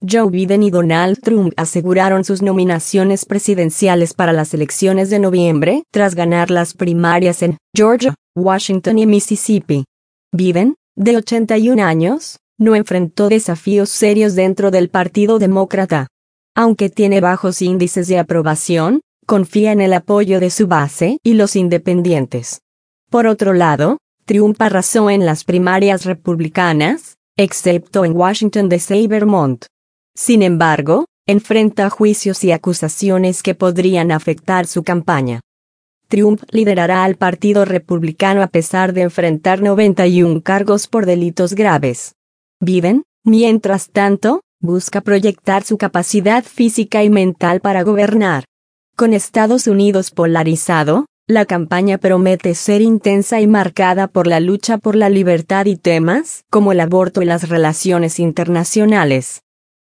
Joe Biden y Donald Trump aseguraron sus nominaciones presidenciales para las elecciones de noviembre, tras ganar las primarias en Georgia, Washington y Mississippi. Biden, de 81 años, no enfrentó desafíos serios dentro del Partido Demócrata. Aunque tiene bajos índices de aprobación, confía en el apoyo de su base y los independientes. Por otro lado, Trump arrasó en las primarias republicanas, excepto en Washington D.C. y Vermont. Sin embargo, enfrenta juicios y acusaciones que podrían afectar su campaña. Trump liderará al Partido Republicano a pesar de enfrentar 91 cargos por delitos graves. Biden, mientras tanto, busca proyectar su capacidad física y mental para gobernar. Con Estados Unidos polarizado, la campaña promete ser intensa y marcada por la lucha por la libertad y temas como el aborto y las relaciones internacionales.